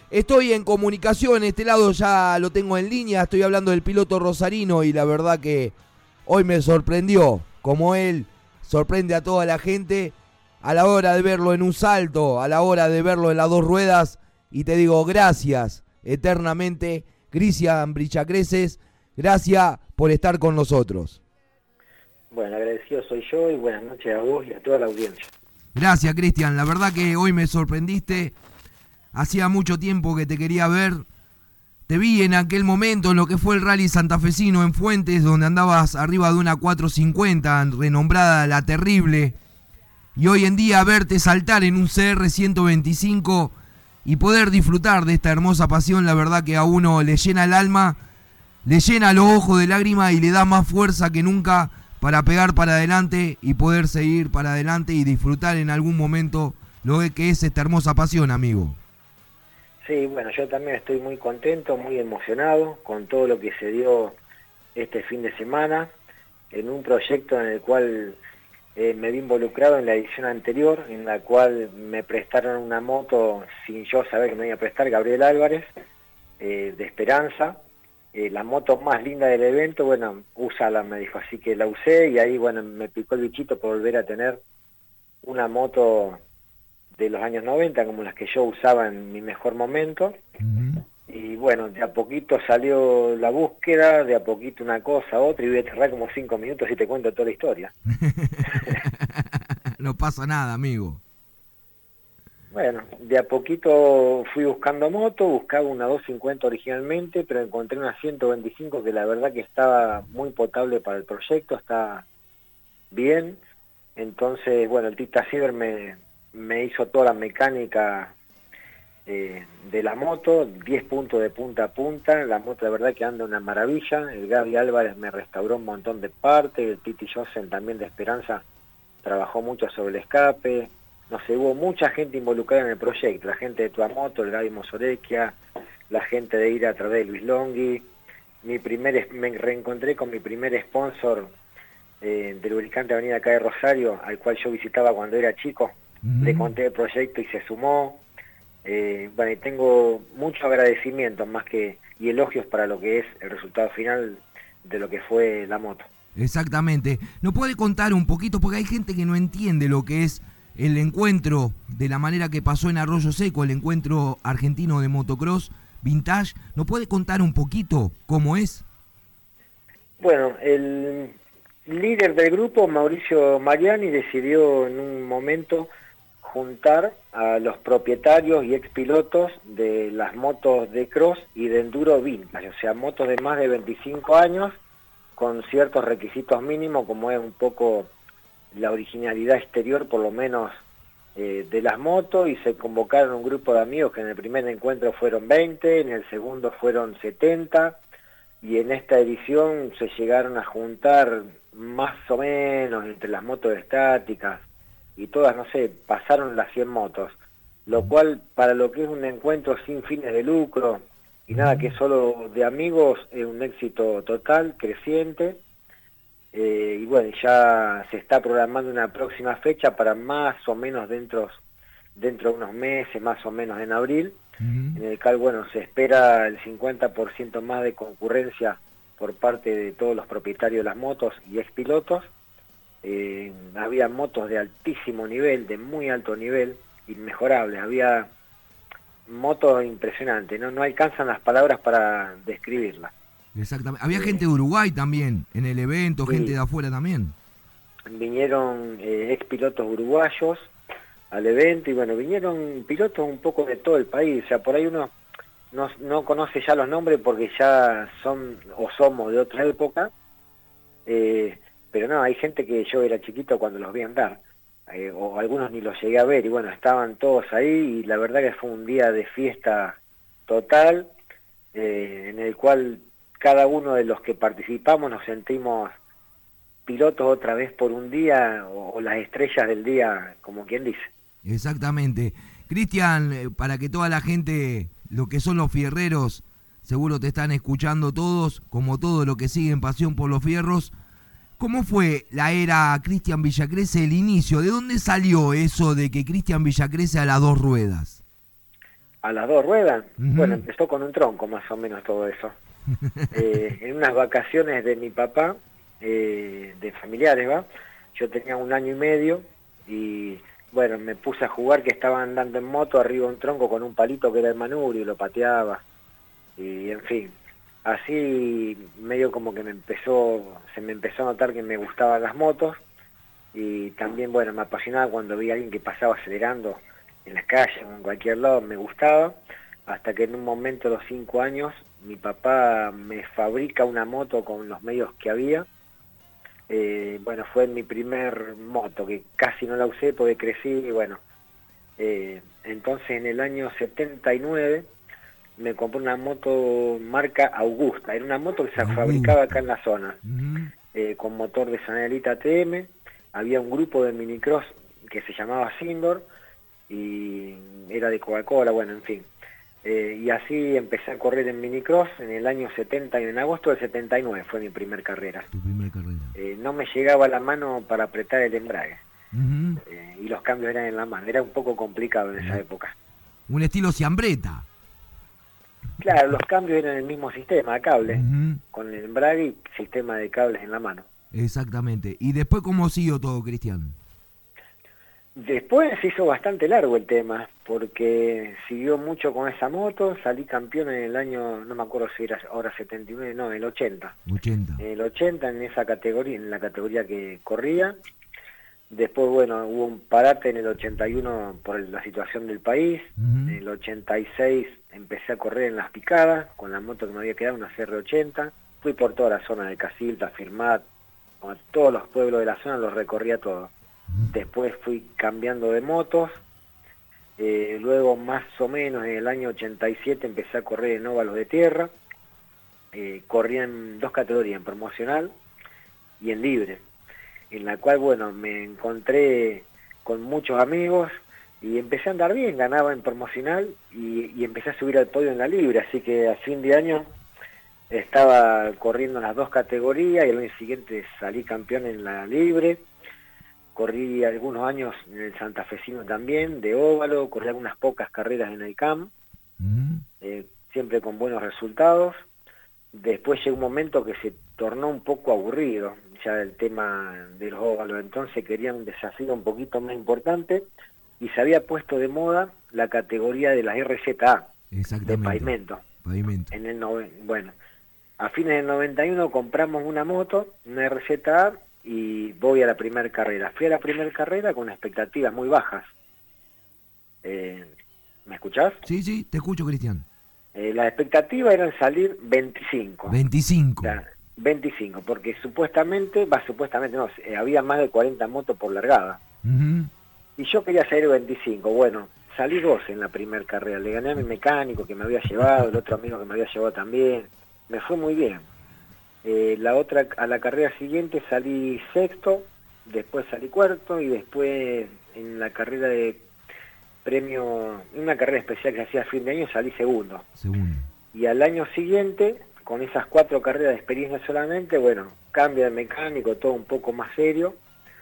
Estoy en comunicación, este lado ya lo tengo en línea, estoy hablando del piloto rosarino y la verdad que hoy me sorprendió, como él sorprende a toda la gente a la hora de verlo en un salto, a la hora de verlo en las dos ruedas, y te digo gracias eternamente, Cristian Villacreces, gracias por estar con nosotros. Bueno, agradecido soy yo y buenas noches a vos y a toda la audiencia. Gracias, Cristian, la verdad que hoy me sorprendiste, hacía mucho tiempo que te quería ver, te vi en aquel momento en lo que fue el Rally Santafesino en Fuentes, donde andabas arriba de una 450, renombrada La Terrible, y hoy en día verte saltar en un CR 125 y poder disfrutar de esta hermosa pasión, la verdad que a uno le llena el alma, le llena los ojos de lágrimas y le da más fuerza que nunca para pegar para adelante y poder seguir para adelante y disfrutar en algún momento lo que es esta hermosa pasión, amigo. Sí, bueno, yo también estoy muy contento, muy emocionado con todo lo que se dio este fin de semana, en un proyecto en el cual me vi involucrado en la edición anterior, en la cual me prestaron una moto sin yo saber que me iba a prestar, Gabriel Álvarez, de Esperanza, la moto más linda del evento, bueno, úsala, me dijo, así que la usé y ahí, bueno, me picó el bichito por volver a tener una moto de los años 90, como las que yo usaba en mi mejor momento. Y bueno, de a poquito salió la búsqueda, de a poquito una cosa, otra, y voy a tardar como 5 minutos y te cuento toda la historia. No pasa nada, amigo. Bueno, de a poquito fui buscando moto, buscaba una 250 originalmente, pero encontré una 125 que la verdad que estaba muy potable para el proyecto, está bien. Entonces, bueno, el Tita Ciber me hizo toda la mecánica de la moto, 10 puntos de punta a punta, la moto de verdad que anda una maravilla, el Gaby Álvarez me restauró un montón de partes, el Titi Josen también de Esperanza trabajó mucho sobre el escape, no sé, hubo mucha gente involucrada en el proyecto, la gente de Tuamoto, el Gaby Mosorequia, la gente de Ir a través de Luis Longhi, me reencontré con mi primer sponsor del lubricante Avenida acá de Rosario, al cual yo visitaba cuando era chico, le conté el proyecto y se sumó. Bueno, y tengo mucho agradecimiento más que y elogios para lo que es el resultado final de lo que fue la moto. Exactamente. ¿Nos puede contar un poquito? Porque hay gente que no entiende lo que es el encuentro de la manera que pasó en Arroyo Seco, el encuentro argentino de motocross vintage. ¿Nos puede contar un poquito cómo es? Bueno, el líder del grupo, Mauricio Mariani, decidió en un momento juntar a los propietarios y expilotos de las motos de cross y de enduro vintage, o sea, motos de más de 25 años con ciertos requisitos mínimos, como es un poco la originalidad exterior, por lo menos, de las motos, y se convocaron un grupo de amigos que en el primer encuentro fueron 20, en el segundo fueron 70, y en esta edición se llegaron a juntar más o menos entre las motos estáticas, y todas, no sé, pasaron las 100 motos, lo cual para lo que es un encuentro sin fines de lucro y nada que solo de amigos es un éxito total, creciente, y bueno, ya se está programando una próxima fecha para más o menos dentro de unos meses, más o menos en abril, en el cual, bueno, se espera el 50% más de concurrencia por parte de todos los propietarios de las motos y expilotos. Había motos de altísimo nivel, de muy alto nivel, inmejorables, había motos impresionantes, no alcanzan las palabras para describirlas. Exactamente. Había gente de Uruguay también en el evento, sí. Gente de afuera también. Vinieron expilotos uruguayos al evento y bueno, vinieron pilotos un poco de todo el país, o sea, por ahí uno no conoce ya los nombres porque ya son o somos de otra época, pero no, hay gente que yo era chiquito cuando los vi andar, o algunos ni los llegué a ver, y bueno, estaban todos ahí, y la verdad que fue un día de fiesta total, en el cual cada uno de los que participamos nos sentimos pilotos otra vez por un día, o las estrellas del día, como quien dice. Exactamente. Cristian, para que toda la gente, lo que son los fierreros, seguro te están escuchando todos, como todo lo que sigue en Pasión por los Fierros. ¿Cómo fue la era Cristian Villacreces, el inicio? ¿De dónde salió eso de que Cristian Villacreces a las dos ruedas? a las dos ruedas. Bueno, Ujú. empezó con un tronco más o menos todo eso. En unas vacaciones de mi papá, de familiares, ¿va? Yo tenía 1 año y medio y bueno, me puse a jugar que estaba andando en moto arriba de un tronco con un palito que era el manubrio y lo pateaba y en fin. Así medio como que se me empezó a notar que me gustaban las motos y también, bueno, me apasionaba cuando vi a alguien que pasaba acelerando en las calles o en cualquier lado, me gustaba, hasta que en un momento a los 5 años mi papá me fabrica una moto con los medios que había. Bueno, fue mi primer moto, que casi no la usé porque crecí y bueno, entonces en el año 79 me compré una moto marca Augusta, era una moto que se fabricaba acá Augusta. en la zona, Ujú. con motor de Sanelita TM, había un grupo de minicross que se llamaba Sindor y era de Coca-Cola, bueno, en fin. Y así empecé a correr en minicross en el año 70, y en agosto del 79 fue mi primer carrera. Tu primera carrera. No me llegaba la mano para apretar el embrague, Ujú. y los cambios eran en la mano, era un poco complicado en esa Eh, época. Un estilo ciambreta. Claro, los cambios eran el mismo sistema, a cable, Ujú. con el embrague y sistema de cables en la mano. Exactamente. ¿Y después cómo siguió todo, Cristian? Después se hizo bastante largo el tema, porque siguió mucho con esa moto, salí campeón en el año, no me acuerdo si era ahora 79, no, en el 80. 80. En el 80 en esa categoría, en la categoría que corría. Después, bueno, hubo un parate en el 81 por la situación del país. En Ujú. el 86 empecé a correr en las picadas, con la moto que me había quedado, una CR80. Fui por toda la zona de Casilda, Firmat, con todos los pueblos de la zona los recorría todos. Después fui cambiando de motos, luego más o menos en el año 87 empecé a correr en óvalos de tierra, corría en dos categorías, en promocional y en libre, en la cual, bueno, me encontré con muchos amigos y empecé a andar bien, ganaba en promocional y empecé a subir al podio en la libre, así que a fin de año estaba corriendo en las dos categorías y el año siguiente salí campeón en la libre. Corrí algunos años en el santafesino también, de óvalo, corrí algunas pocas carreras en el CAM, Ujú. siempre con buenos resultados. Después llegó un momento que se tornó un poco aburrido ya el tema de los óvalos, entonces quería un desafío un poquito más importante y se había puesto de moda la categoría de las RZA, de Exactamente. pavimento. Pavimento. Bueno, a fines del 91 compramos una moto, una RZA, y voy a la primera carrera. Fui a la primera carrera con expectativas muy bajas. Eh, ¿Me escuchás? Sí, sí, te escucho, Cristian. Las expectativas eran salir 25. O 25. sea, 25, porque supuestamente no, había más de 40 motos por largada. Ujú. Y yo quería salir 25. Bueno, salí 12 en la primera carrera. Le gané a mi mecánico que me había llevado, el otro amigo que me había llevado también. Me fue muy bien. A la carrera siguiente salí sexto, después salí cuarto y después en la carrera de premio, una carrera especial que hacía a fin de año, salí segundo. Segundo. Y al año siguiente, con esas 4 carreras de experiencia solamente, bueno, cambio de mecánico, todo un poco más serio.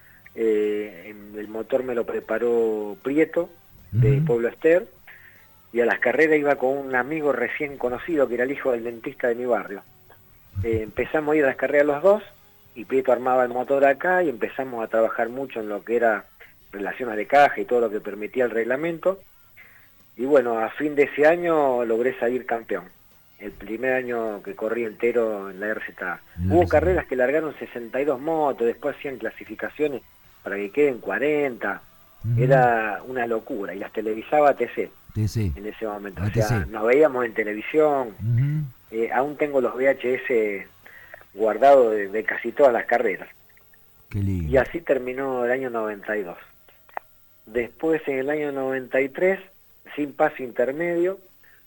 El motor me lo preparó Prieto, de Ujú. Pueblo Ester, y a las carreras iba con un amigo recién conocido, que era el hijo del dentista de mi barrio. Empezamos a ir a las carreras los dos, y Prieto armaba el motor acá, y empezamos a trabajar mucho en lo que era relaciones de caja y todo lo que permitía el reglamento. Y bueno, a fin de ese año logré salir campeón. El primer año que corrí entero en la RZA. En la Hubo RCA. carreras que largaron 62 motos, después hacían clasificaciones para que queden 40. Ujú. Era una locura. Y las televisaba ATC TC. en ese momento. O sea, ATC. nos veíamos en televisión. Ujú. Aún tengo los VHS guardados de casi todas las carreras. Qué Y lindo. así terminó el año 92. Después, en el año 93, sin paso intermedio,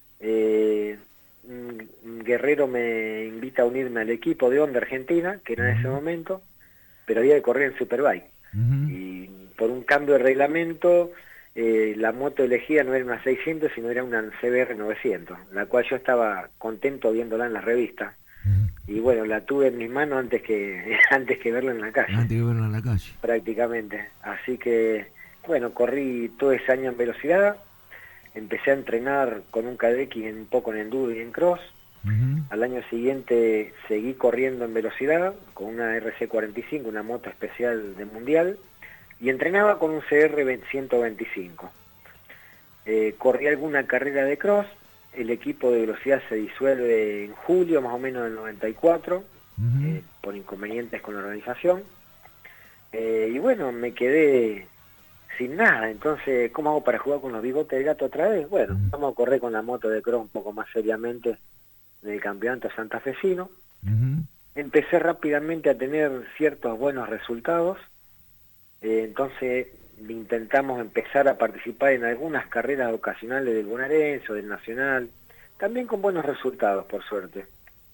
un Guerrero me invita a unirme al equipo de Honda Argentina, que era en ese Ujú. momento, pero había que correr en Superbike. Ujú. Y por un cambio de reglamento, la moto elegida no era una 600, sino era una CBR 900, la cual yo estaba contento viéndola en las revistas. Ujú. Y bueno, la tuve en mis manos antes que, antes que verla en la calle, Antes que verlo en la calle. prácticamente. Así que, bueno, corrí todo ese año en velocidad. empecé a entrenar con un Kadeki un poco en enduro y en cross. Al año siguiente seguí corriendo en velocidad con una RC45, una moto especial de mundial, y entrenaba con un CR 125. Corrí alguna carrera de cross. El equipo de velocidad se disuelve en julio más o menos del 94, por inconvenientes con la organización. Y bueno, me quedé sin nada. Entonces, ¿cómo hago para jugar con los bigotes de gato otra vez? Bueno, vamos a correr con la moto de cross un poco más seriamente del campeonato santafesino. Empecé rápidamente a tener ciertos buenos resultados. Entonces intentamos empezar a participar en algunas carreras ocasionales del bonaerense o del nacional, también con buenos resultados, por suerte.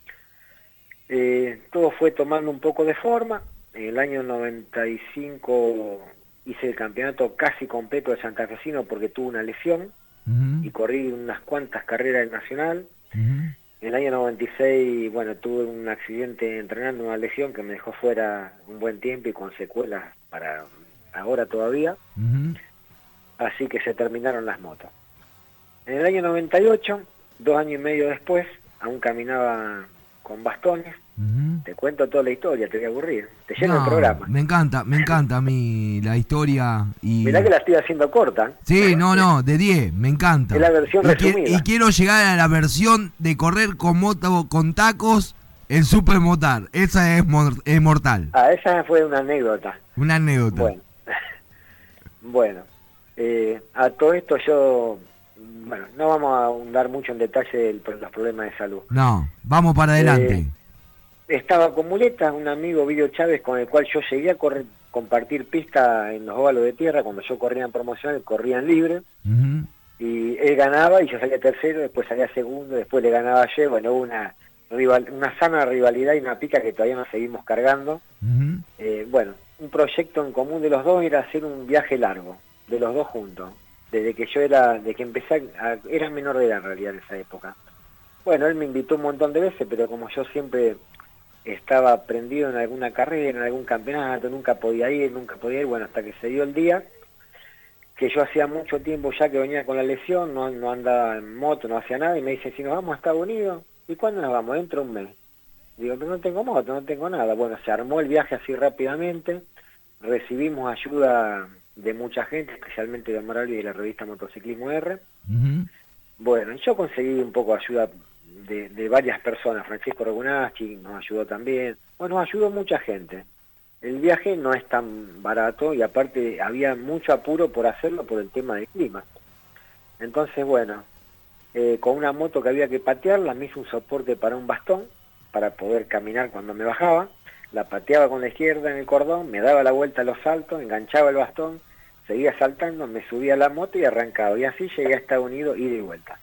Todo fue tomando un poco de forma. En el año 95 hice el campeonato casi completo de santafesino porque tuve una lesión y corrí unas cuantas carreras del nacional. En el año 96, bueno, tuve un accidente entrenando, una lesión que me dejó fuera un buen tiempo y con secuelas para ahora todavía. Así que se terminaron las motos. En el año 98, 2 años y medio después, aún caminaba con bastones. Te cuento toda la historia, te voy a aburrir. Te lleno el programa. Me encanta a mí la historia. Y... mirá que la estoy haciendo corta. Sí, no, de 10, me encanta. Es la versión resumida. Y quiero llegar a la versión de correr con moto, con tacos, el supermotar. Esa es mortal. Esa fue una anécdota. Una anécdota. Bueno, a todo esto yo... Bueno, no vamos a ahondar mucho en detalle de los problemas de salud. No, vamos para adelante. Estaba con muletas, un amigo, Vidio Chávez, con el cual yo llegué a compartir pista en los óvalos de tierra. Cuando yo corría en promocional, corrían libre. Y él ganaba y yo salía tercero, después salía segundo, después le ganaba yo. Bueno, hubo una sana rivalidad y una pica que todavía nos seguimos cargando. Bueno, un proyecto en común de los dos era hacer un viaje largo, de los dos juntos. Desde que empecé, era menor de edad en realidad en esa época. Bueno, él me invitó un montón de veces, pero como yo siempre estaba prendido en alguna carrera, en algún campeonato, nunca podía ir, bueno, hasta que se dio el día, que yo hacía mucho tiempo ya que venía con la lesión, no andaba en moto, no hacía nada, y me dice, si nos vamos a Estados Unidos, ¿y cuándo nos vamos? Dentro de un mes. Digo, pero no tengo moto, no tengo nada. Bueno, se armó el viaje así rápidamente, recibimos ayuda de mucha gente, especialmente de Amaral y de la revista Motociclismo R. Bueno, yo conseguí un poco de ayuda de varias personas. Francisco Regunaschi nos ayudó también. Bueno, nos ayudó mucha gente. El viaje no es tan barato y aparte había mucho apuro por hacerlo por el tema del clima. Entonces, bueno, con una moto que había que patearla, me hice un soporte para un bastón para poder caminar cuando me bajaba. La pateaba con la izquierda en el cordón, me daba la vuelta a los saltos, enganchaba el bastón, seguía saltando, me subía a la moto y arrancaba. Y así llegué a Estados Unidos, ida y vuelta.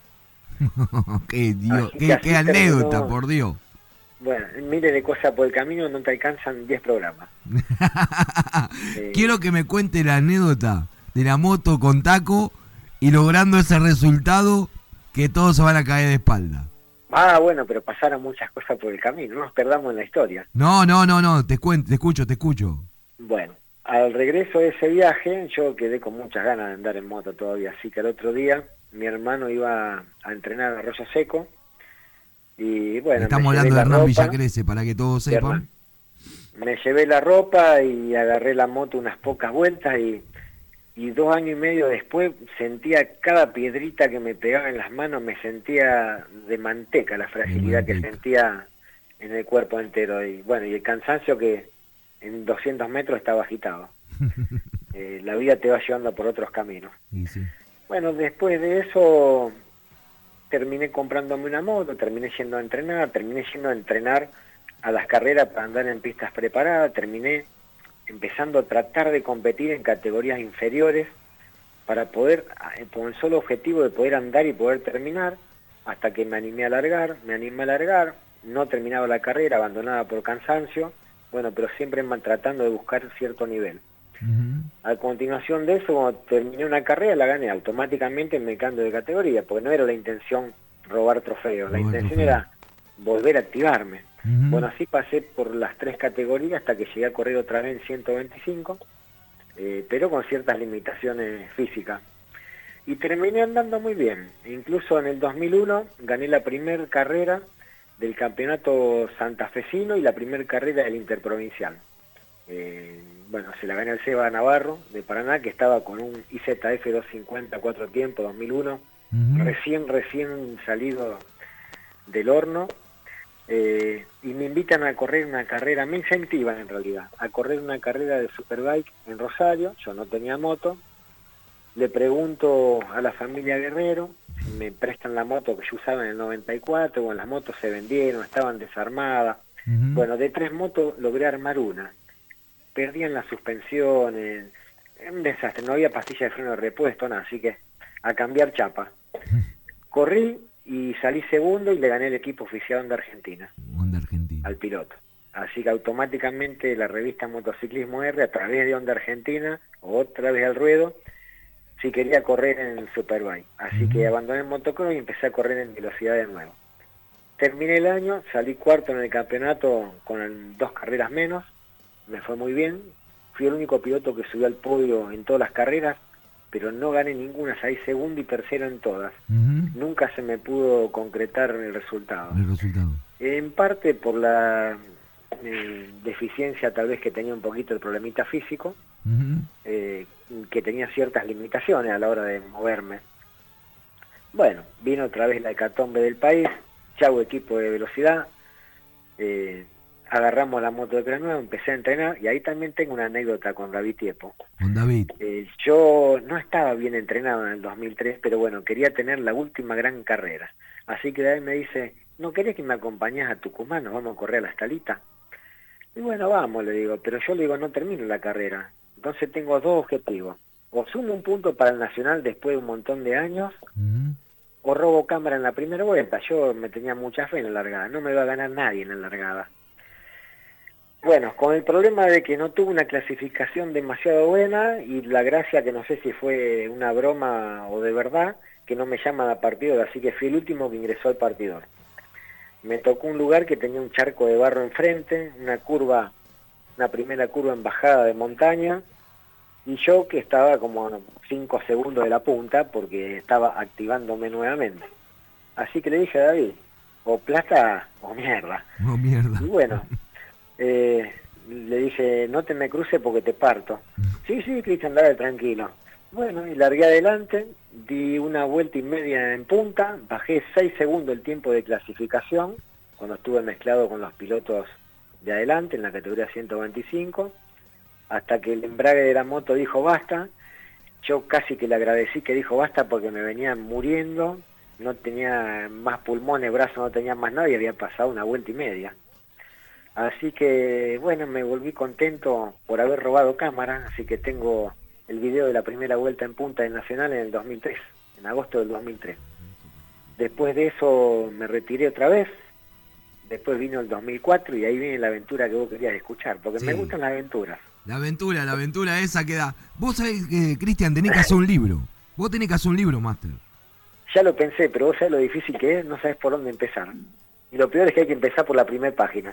qué anécdota, por Dios. Bueno, miles de cosas por el camino, no te alcanzan 10 programas. Quiero que me cuente la anécdota de la moto con taco y logrando ese resultado que todos se van a caer de espalda. Bueno, pero pasaron muchas cosas por el camino, no nos perdamos en la historia. No, te escucho. Bueno, al regreso de ese viaje, yo quedé con muchas ganas de andar en moto todavía, así que al otro día mi hermano iba a entrenar a Arroyo Seco, y bueno... Estamos hablando de Hernán Villacrece, para que todos sepan. Me llevé la ropa y agarré la moto unas pocas vueltas y 2 años y medio después sentía cada piedrita que me pegaba en las manos, me sentía de manteca la fragilidad que sentía en el cuerpo entero. Y bueno, y el cansancio que en 200 metros estaba agitado. La vida te va llevando por otros caminos. Sí. Bueno, después de eso terminé comprándome una moto, terminé yendo a entrenar a las carreras para andar en pistas preparadas, terminé empezando a tratar de competir en categorías inferiores para poder, con el solo objetivo de poder andar y poder terminar, hasta que me animé a alargar, no terminaba la carrera, abandonada por cansancio, bueno, pero siempre tratando de buscar cierto nivel. A continuación de eso, cuando terminé una carrera, la gané automáticamente, me cambio de categoría, porque no era la intención robar trofeos, la intención era volver a activarme. Bueno, así pasé por las 3 categorías hasta que llegué a correr otra vez en 125, pero con ciertas limitaciones físicas. y terminé andando muy bien. Incluso en el 2001 gané la primera carrera del campeonato santafesino y la primera carrera del interprovincial. Bueno, se la gané al Seba Navarro de Paraná, que estaba con un IZF 250 4 tiempos, 2001, recién salido del horno. Y me invitan a correr una carrera, me incentivan en realidad, a correr una carrera de Superbike en Rosario. Yo no tenía moto. Le pregunto a la familia Guerrero si me prestan la moto que yo usaba en el 94, bueno, las motos se vendieron, estaban desarmadas. Bueno, de 3 motos logré armar una. Perdían las suspensiones, un desastre, no había pastilla de freno de repuesto, nada, así que a cambiar chapa. Corrí y salí segundo y le gané el equipo oficial Honda Argentina, al piloto. Así que automáticamente la revista Motociclismo R, a través de Honda Argentina, otra vez al ruedo, si quería correr en el Superbike. Así que abandoné el motocross y empecé a correr en velocidad de nuevo. Terminé el año, salí cuarto en el campeonato con 2 carreras menos, me fue muy bien. Fui el único piloto que subió al podio en todas las carreras, pero no gané ninguna, salí segundo y tercero en todas. Nunca se me pudo concretar el resultado. En parte por la deficiencia tal vez que tenía un poquito el problemita físico, que tenía ciertas limitaciones a la hora de moverme. Bueno, vino otra vez la hecatombe del país, chau equipo de velocidad, agarramos la moto de Nuevo, empecé a entrenar, y ahí también tengo una anécdota con David Tiepo. Con David. Yo no estaba bien entrenado en el 2003, pero bueno, quería tener la última gran carrera. Así que David me dice, ¿no querés que me acompañes a Tucumán? ¿Nos vamos a correr a la Estalita? Y bueno, vamos, le digo, pero yo le digo, no termino la carrera. Entonces tengo 2 objetivos. O sumo un punto para el Nacional después de un montón de años, o robo cámara en la primera vuelta. Yo me tenía mucha fe en la largada, no me iba a ganar nadie en la largada. Bueno, con el problema de que no tuve una clasificación demasiado buena, y la gracia que no sé si fue una broma o de verdad, que no me llaman a partidor, así que fui el último que ingresó al partidor. Me tocó un lugar que tenía un charco de barro enfrente, una primera curva en bajada de montaña, y yo que estaba como a 5 segundos de la punta porque estaba activándome nuevamente. Así que le dije a David, o plata o mierda. Oh, mierda. Y bueno, le dije, no te me cruces porque te parto. Sí, Cristian, dale, tranquilo. Bueno, y largué adelante, di una vuelta y media en punta, bajé 6 segundos el tiempo de clasificación, cuando estuve mezclado con los pilotos de adelante en la categoría 125, hasta que el embrague de la moto dijo basta. Yo casi que le agradecí que dijo basta porque me venía muriendo, no tenía más pulmones, brazos, no tenía más nada y había pasado una vuelta y media. Así que bueno, me volví contento por haber robado cámara, así que tengo el video de la primera vuelta en punta del Nacional en el 2003, en agosto del 2003. Después de eso me retiré otra vez, después vino el 2004 y ahí viene la aventura que vos querías escuchar, porque Sí. me gustan las aventuras. La aventura esa que da. Vos sabés que, Cristian, tenés que hacer un libro. Vos tenés que hacer un libro, Máster. Ya lo pensé, pero vos sabés lo difícil que es, no sabés por dónde empezar. Y lo peor es que hay que empezar por la primera página.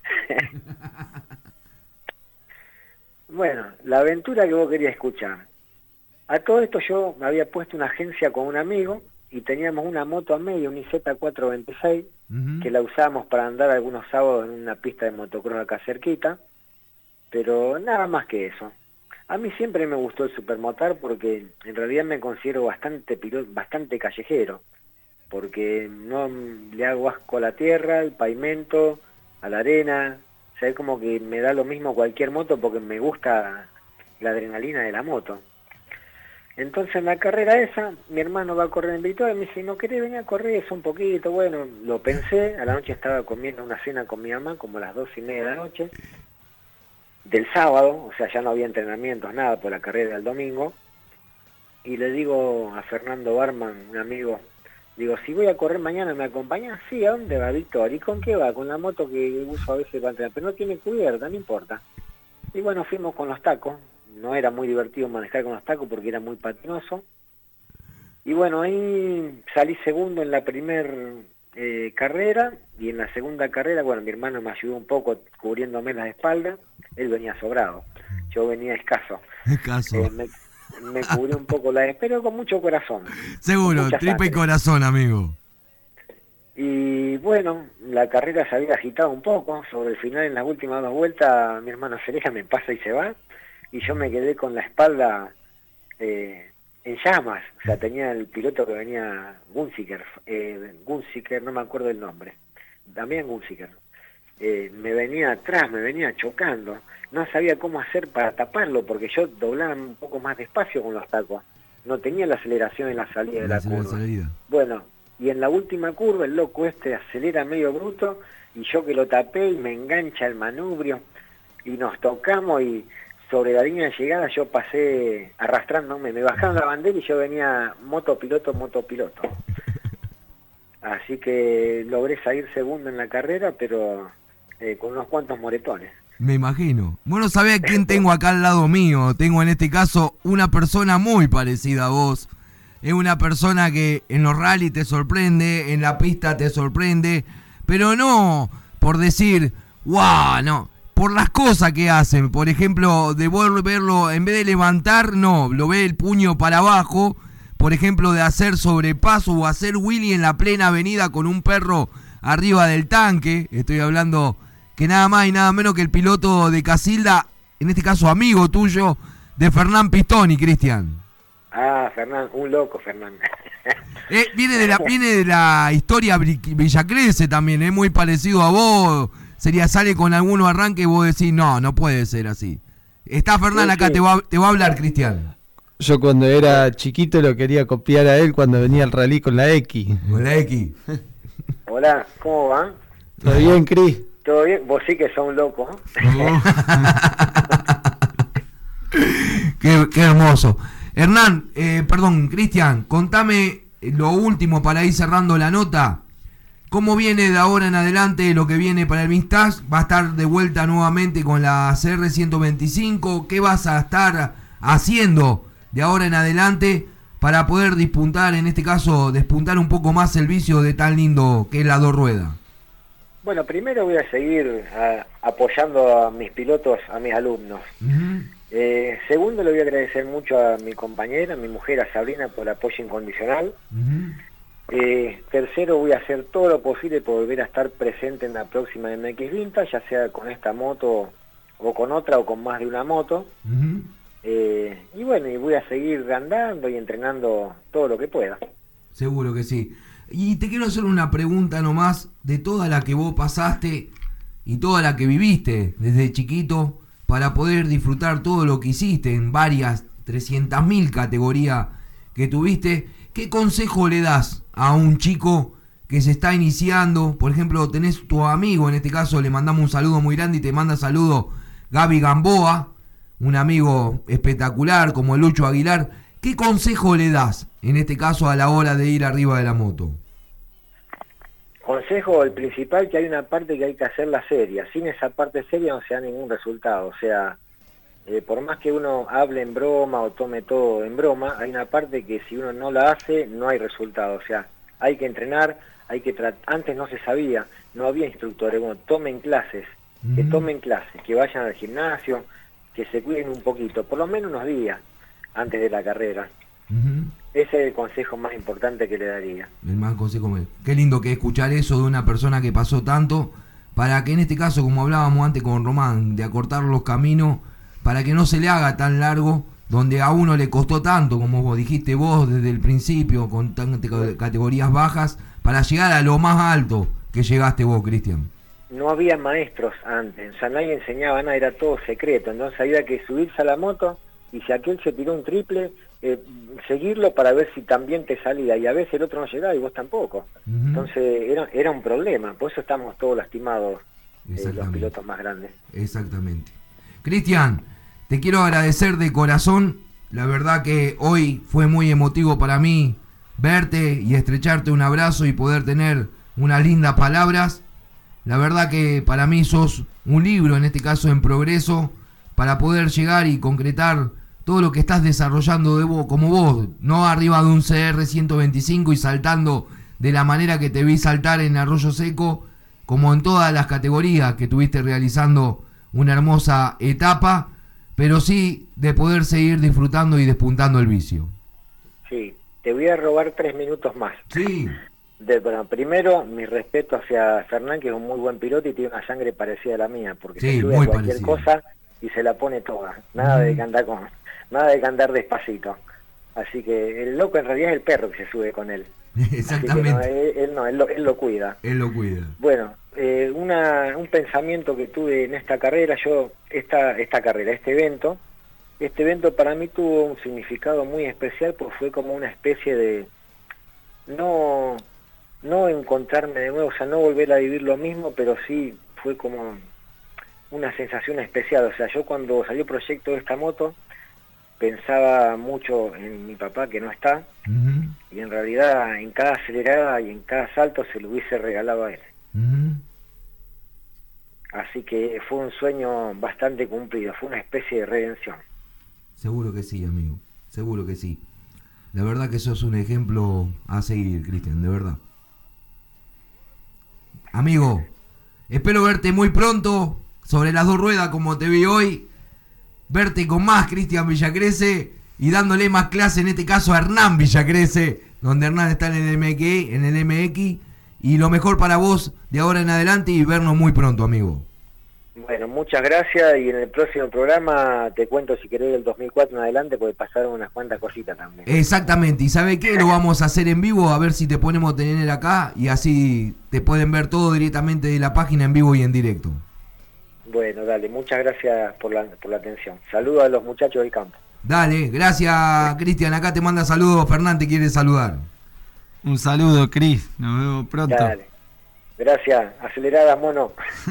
Bueno, la aventura que vos querías escuchar. A todo esto yo me había puesto una agencia con un amigo y teníamos una moto a medio, un IZ426, que la usábamos para andar algunos sábados en una pista de motocross acá cerquita, pero nada más que eso. A mí siempre me gustó el supermotar porque en realidad me considero bastante callejero, porque no le hago asco a la tierra, al pavimento, a la arena. O sea, es como que me da lo mismo cualquier moto porque me gusta la adrenalina de la moto. Entonces en la carrera esa, mi hermano va a correr en Victoria y me dice, ¿no querés venir a correr eso un poquito? Bueno, lo pensé, a la noche estaba comiendo una cena con mi mamá, como a las 2:30 de la noche, del sábado, o sea, ya no había entrenamientos, nada, por la carrera del domingo, y le digo a Fernando Barman, un amigo, digo, si voy a correr mañana, ¿me acompañas? Sí, ¿a dónde va, Víctor? ¿Y con qué va? Con la moto que uso a veces para entrenar, pero no tiene cubierta, no importa. Y bueno, fuimos con los tacos, no era muy divertido manejar con los tacos porque era muy patinoso. Y bueno, ahí salí segundo en la primer carrera, y en la segunda carrera, bueno, mi hermano me ayudó un poco cubriéndome las espaldas, él venía sobrado, yo venía escaso. me cubrió un poco la pero con mucho corazón. Seguro, tripa y corazón, amigo. Y bueno, la carrera se había agitado un poco. Sobre el final, en las últimas 2 vueltas, mi hermano Cereja me pasa y se va. Y yo me quedé con la espalda en llamas. O sea, tenía el piloto que venía, Gunziker, no me acuerdo el nombre. También Gunziker. Me venía atrás, me venía chocando. No sabía cómo hacer para taparlo, porque yo doblaba un poco más despacio con los tacos. No tenía la aceleración en la salida de la curva. Bueno, y en la última curva el loco acelera medio bruto, y yo que lo tapé y me engancha el manubrio, y nos tocamos, y sobre la línea de llegada yo pasé arrastrándome, me bajaron la bandera y yo venía motopiloto. Así que logré salir segundo en la carrera, pero con unos cuantos moretones. Me imagino. Bueno, ¿sabés quién tengo acá al lado mío? Tengo en este caso una persona muy parecida a vos. Es una persona que en los rally te sorprende, en la pista te sorprende, pero no por decir, ¡guau! No, por las cosas que hacen. Por ejemplo, de verlo, en vez de levantar, no, lo ve el puño para abajo. Por ejemplo, de hacer sobrepaso o hacer wheelie en la plena avenida con un perro arriba del tanque. Estoy hablando que nada más y nada menos que el piloto de Casilda, en este caso amigo tuyo, de Fernán Pistoni, Cristian. Ah, Fernán, un loco, Fernán. Viene de la historia Villa Cresce también, es muy parecido a vos. Sale con algunos arranques y vos decís, no puede ser así. Está Fernán acá, sí. Te va a hablar, Cristian. Yo cuando era chiquito lo quería copiar a él cuando venía al rally con la X. Con la X. Hola, ¿cómo va? ¿Todo bien, Cris? ¿Todo bien? Vos sí que sos un loco. Qué hermoso. Hernán, Cristian, contame lo último para ir cerrando la nota. ¿Cómo viene de ahora en adelante lo que viene para el Mistaz? ¿Va a estar de vuelta nuevamente con la CR 125? ¿Qué vas a estar haciendo de ahora en adelante para poder despuntar un poco más el vicio de tan lindo que es la dos ruedas? Bueno, primero voy a seguir apoyando a mis pilotos, a mis alumnos. Uh-huh. Segundo, le voy a agradecer mucho a mi compañera, a mi mujer, a Sabrina, por el apoyo incondicional. Uh-huh. Tercero, voy a hacer todo lo posible por volver a estar presente en la próxima MX Vintage, ya sea con esta moto o con otra o con más de una moto. Uh-huh. Y bueno, y voy a seguir andando y entrenando todo lo que pueda. Seguro que sí. Y te quiero hacer una pregunta nomás de toda la que vos pasaste y toda la que viviste desde chiquito para poder disfrutar todo lo que hiciste en varias 300.000 categorías que tuviste. ¿Qué consejo le das a un chico que se está iniciando? Por ejemplo, tenés tu amigo, en este caso le mandamos un saludo muy grande y te manda saludo Gaby Gamboa, un amigo espectacular como el Lucho Aguilar. ¿Qué consejo le das en este caso a la hora de ir arriba de la moto? Consejo, el principal, que hay una parte que hay que hacerla seria. Sin esa parte seria no se da ningún resultado. O sea, por más que uno hable en broma o tome todo en broma, hay una parte que si uno no la hace, no hay resultado. O sea, hay que entrenar, antes no se sabía, no había instructores. Bueno, tomen clases, que vayan al gimnasio, que se cuiden un poquito, por lo menos unos días antes de la carrera. Uh-huh. Ese es el consejo más importante que le daría. El más consejo. Qué lindo que escuchar eso de una persona que pasó tanto, para que en este caso, como hablábamos antes con Román, de acortar los caminos, para que no se le haga tan largo, donde a uno le costó tanto, como vos dijiste vos desde el principio, con categorías bajas, para llegar a lo más alto que llegaste vos, Cristian. No había maestros antes, o sea, nadie enseñaba nada, era todo secreto, entonces había que subirse a la moto, y si aquel se tiró un triple, seguirlo para ver si también te salía, y a veces el otro no llegaba y vos tampoco. Uh-huh. Entonces era un problema, por eso estamos todos lastimados, los pilotos más grandes. Exactamente. Cristian, te quiero agradecer de corazón, la verdad que hoy fue muy emotivo para mí verte y estrecharte un abrazo y poder tener unas lindas palabras. La verdad que para mí sos un libro, en este caso en progreso, para poder llegar y concretar todo lo que estás desarrollando de vos, como vos, no arriba de un CR 125 y saltando de la manera que te vi saltar en Arroyo Seco, como en todas las categorías que tuviste realizando una hermosa etapa, pero sí de poder seguir disfrutando y despuntando el vicio. Sí, te voy a robar 3 minutos más. Sí. Bueno, primero, mi respeto hacia Fernán, que es un muy buen piloto y tiene una sangre parecida a la mía, porque Sí, se sube muy a cualquier parecida. cosa y se la pone toda. Nada de que andar despacito. Así que el loco en realidad es el perro que se sube con él. Exactamente. Él lo cuida. Él lo cuida. Bueno, un pensamiento que tuve en esta carrera, este evento para mí tuvo un significado muy especial, pues fue como una especie de no encontrarme de nuevo, o sea, no volver a vivir lo mismo, pero sí fue como una sensación especial. O sea, yo cuando salió el proyecto de esta moto, pensaba mucho en mi papá que no está, y en realidad en cada acelerada y en cada salto se lo hubiese regalado a él. Así que fue un sueño bastante cumplido, fue una especie de redención. Seguro que sí, amigo, seguro que sí. La verdad que sos un ejemplo a seguir, Cristian, de verdad. Amigo, espero verte muy pronto sobre las 2 ruedas como te vi hoy. Verte con más Cristian Villacrece y dándole más clase, en este caso a Hernán Villacrece, donde Hernán está en el MX, y lo mejor para vos de ahora en adelante y vernos muy pronto, amigo. Bueno, muchas gracias, y en el próximo programa te cuento, si querés, del 2004 en adelante, porque pasaron unas cuantas cositas también. Exactamente, y ¿sabe qué? Lo vamos a hacer en vivo, a ver si te ponemos a tener acá y así te pueden ver todo directamente de la página en vivo y en directo. Bueno, dale, muchas gracias por la atención. Saludos a los muchachos del campo. Dale, gracias, Cristian. Acá te manda saludos. Fernán te quiere saludar. Un saludo, Cris. Nos vemos pronto. Dale. Gracias. Acelerada, mono.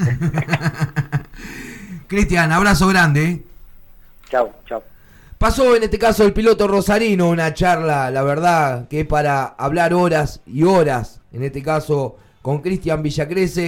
Cristian, abrazo grande. Chau, chau. Pasó en este caso el piloto rosarino, una charla, la verdad, que es para hablar horas y horas, en este caso con Cristian Villacrece.